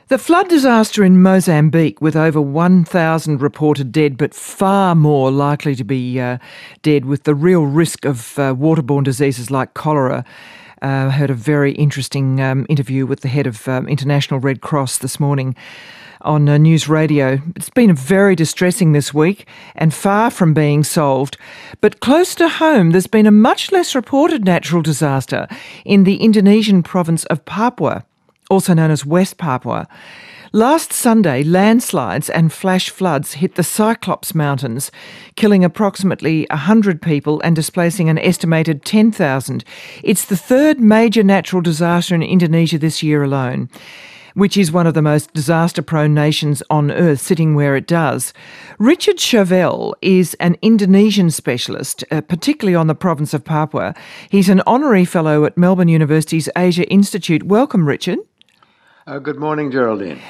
The flood disaster in Mozambique, with over 1,000 reported dead, but far more likely to be dead, with the real risk of waterborne diseases like cholera. I heard a very interesting interview with the head of International Red Cross this morning on News Radio. It's been very distressing this week and far from being solved. But close to home, there's been a much less reported natural disaster in the Indonesian province of Papua, also known as West Papua. Last Sunday, landslides and flash floods hit the Cyclops Mountains, killing approximately 100 people and displacing an estimated 10,000. It's the third major natural disaster in Indonesia this year alone, which is one of the most disaster-prone nations on earth, sitting where it does. Richard Chauvel is an Indonesian specialist, particularly on the province of Papua. He's an honorary fellow at Melbourne University's Asia Institute. Welcome, Richard. Good morning, Geraldine.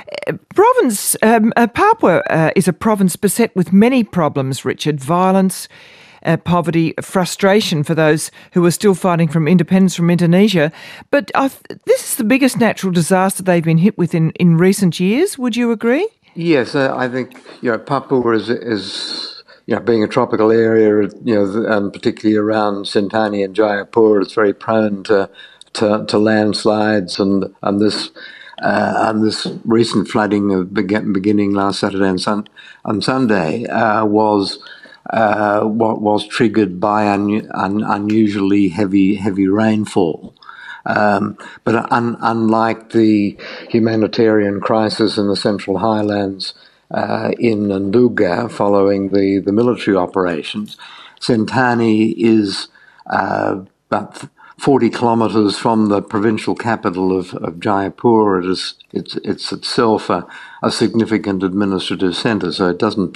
Papua is a province beset with many problems, Richard. Violence, poverty, frustration for those who are still fighting for independence from Indonesia. But this is the biggest natural disaster they've been hit with in recent years. Would you agree? Yes, I think Papua is being a tropical area, and particularly around Sentani and Jayapura, it's very prone to landslides, and this recent flooding beginning last Saturday and Sunday was triggered by unusually heavy rainfall. But unlike the humanitarian crisis in the Central Highlands in Nduga following the military operations, Sentani is about 40 kilometres from the provincial capital of Jayapura. It's itself a significant administrative centre, so it doesn't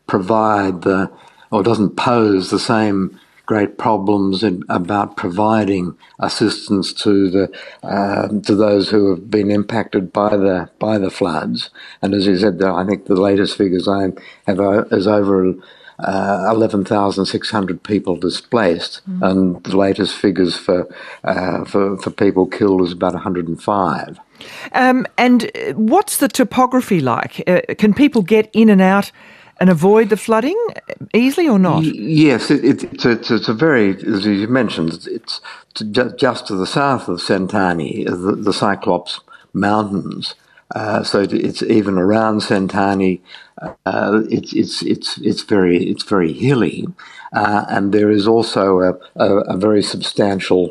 doesn't pose the same great problems about providing assistance to those who have been impacted by the floods. And as you said, I think the latest figures I have is over 11,600 people displaced, and the latest figures for people killed is about 105. And what's the topography like? Can people get in and out and avoid the flooding easily or not? Yes, it's a very, as you mentioned, it's just to the south of Sentani, the Cyclops Mountains. So it's even around Sentani. It's very hilly, and there is also a very substantial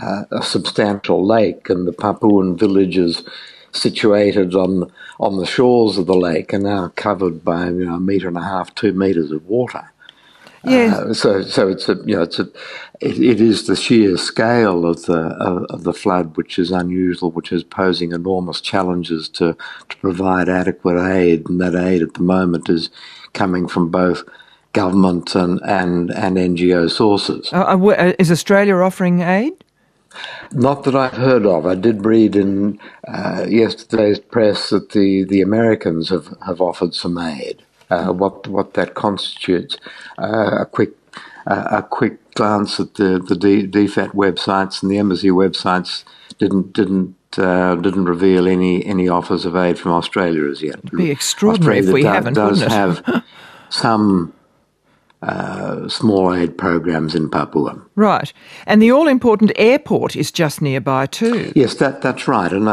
lake, and the Papuan villages situated on the shores of the lake are now covered by a metre and a half, 2 metres of water. Yeah. So it is the sheer scale of the flood which is unusual, which is posing enormous challenges to provide adequate aid, and that aid at the moment is coming from both government and NGO sources. Is Australia offering aid? Not that I've heard of. I did read in yesterday's press that the Americans have offered some aid. What that constitutes. A quick glance at the DFAT websites and the embassy websites didn't reveal any offers of aid from Australia as yet. It'd be extraordinary Australia if we haven't, does wouldn't it? have some small aid programs in Papua. Right, and the all-important airport is just nearby too. Yes, that's right, and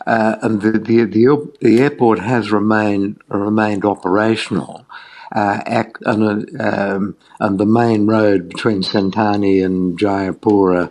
the airport has remained operational, and the main road between Sentani and Jayapura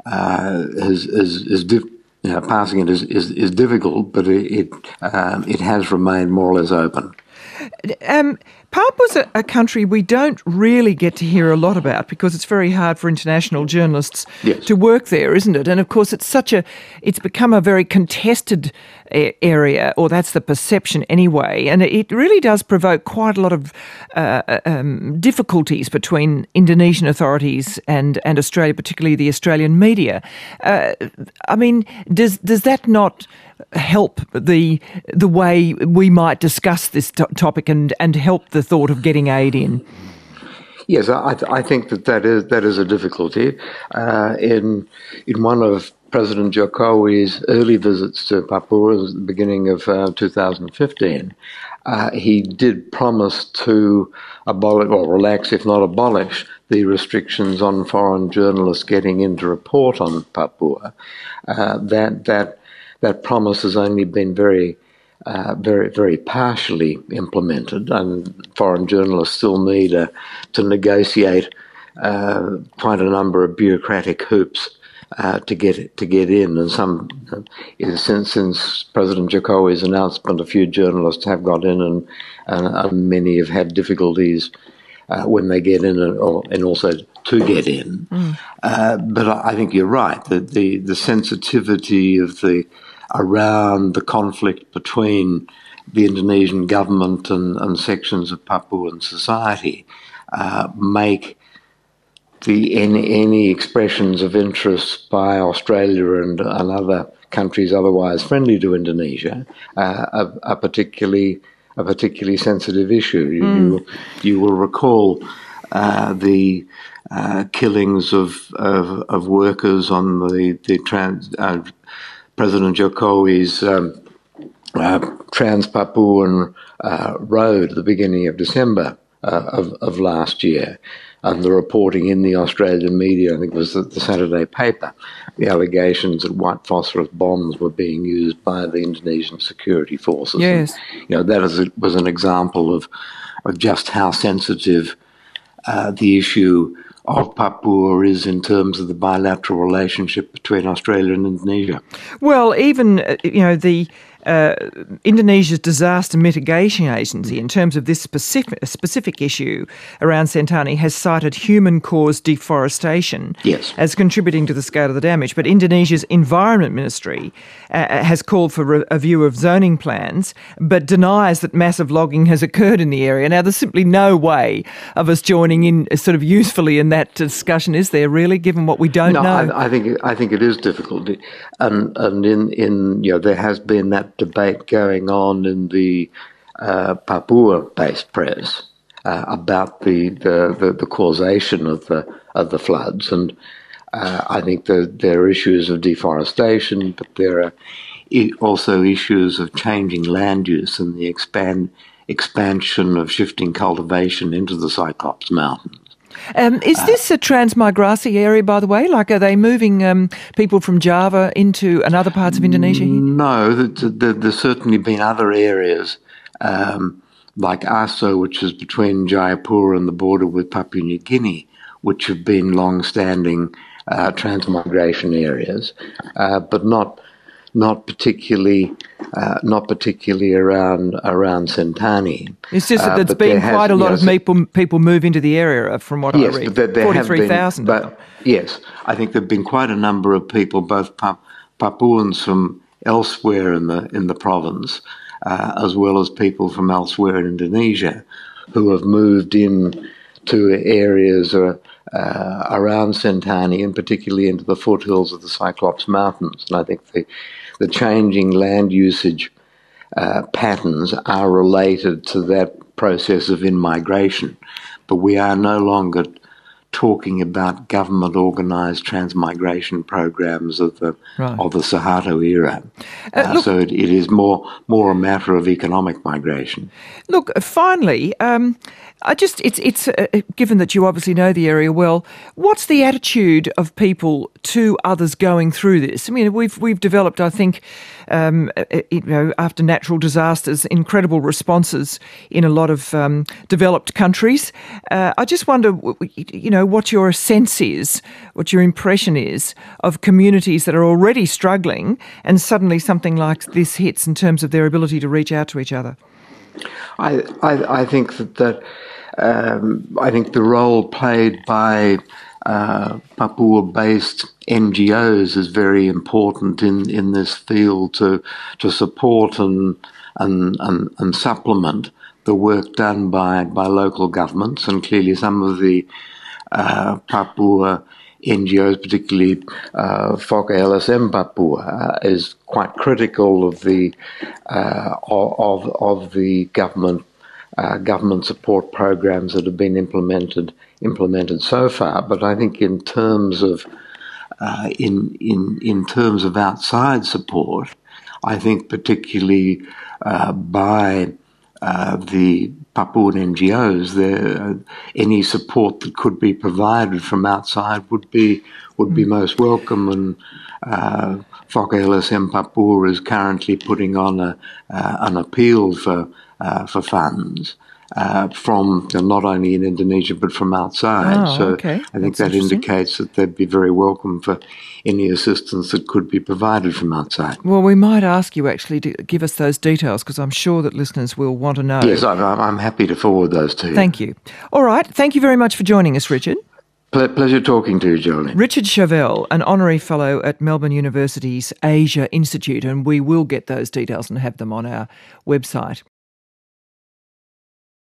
passing it is difficult, but it has remained more or less open. Papua's a country we don't really get to hear a lot about because it's very hard for international journalists to work there, isn't it? And of course, it's become a very contested area, or that's the perception anyway. And it really does provoke quite a lot of difficulties between Indonesian authorities and Australia, particularly the Australian media. I mean, does that not help the way we might discuss this topic and help the thought of getting aid in? Yes, I think that is a difficulty. In one of President Jokowi's early visits to Papua at the beginning of 2015, he did promise to abolish or relax, if not abolish, the restrictions on foreign journalists getting in to report on Papua. That promise has only been very partially implemented, and foreign journalists still need to negotiate quite a number of bureaucratic hoops to get in, and since President Jokowi's announcement, a few journalists have got in, and many have had difficulties when they get in, and also to get in. But I think you're right that the sensitivity of around the conflict between the Indonesian government and sections of Papuan society make any expressions of interest by Australia and other countries otherwise friendly to Indonesia a particularly sensitive issue. You will recall the killings of workers on the President Jokowi's Trans-Papuan road at the beginning of December of last year, and the reporting in the Australian media, I think it was the Saturday paper, the allegations that white phosphorus bombs were being used by the Indonesian security forces. Yes. And, that was an example of just how sensitive the issue of Papua is in terms of the bilateral relationship between Australia and Indonesia. Well, even, the Indonesia's Disaster Mitigation Agency, in terms of this specific issue around Sentani, has cited human-caused deforestation as contributing to the scale of the damage. But Indonesia's Environment Ministry has called for a review of zoning plans, but denies that massive logging has occurred in the area. Now, there's simply no way of us joining in sort of usefully in that discussion, is there, really, given what we don't know? I think it is difficult, and there has been that debate going on in the Papua-based press about the causation of the floods, and I think that there are issues of deforestation, but there are also issues of changing land use and the expansion of shifting cultivation into the Cyclops Mountains. Is this a transmigrasi area, by the way? Like, are they moving people from Java into other parts of Indonesia here? No, there's certainly been other areas, like Aso, which is between Jayapura and the border with Papua New Guinea, which have been long-standing transmigration areas, but not particularly around Sentani. It's just that there's been quite a lot of people move into the area, from what I read. 43,000. But yes, I think there've been quite a number of people, both Papuans from elsewhere in the province, as well as people from elsewhere in Indonesia, who have moved in to areas around Sentani, and particularly into the foothills of the Cyclops Mountains. And I think the changing land usage patterns are related to that process of in-migration. But we are no longer talking about government-organised transmigration programs of the Suharto era. So it is more a matter of economic migration. Look, finally, it's given that you obviously know the area well, what's the attitude of people to others going through this? I mean, we've developed, I think, after natural disasters, incredible responses in a lot of developed countries. I just wonder, what your sense is, what your impression is of communities that are already struggling, and suddenly something like this hits in terms of their ability to reach out to each other. I think that I think the role played by Papua-based NGOs is very important in this field to support and supplement the work done by local governments, and clearly some of the Papua NGOs, particularly FOCA LSM Papua, is quite critical of the government support programs that have been implemented so far. But I think in terms of in terms of outside support, I think particularly by the Papuan NGOs, any support that could be provided from outside would be most welcome. And Foka LSM Papua is currently putting on an appeal for funds from not only in Indonesia but from outside. Oh, so okay. I think That's that indicates that they'd be very welcome for any assistance that could be provided from outside. Well, we might ask you actually to give us those details, because I'm sure that listeners will want to know. Yes, I'm happy to forward those to you. Thank you. All right. Thank you very much for joining us, Richard. Pleasure talking to you, Jolene. Richard Chavelle, an honorary fellow at Melbourne University's Asia Institute, and we will get those details and have them on our website.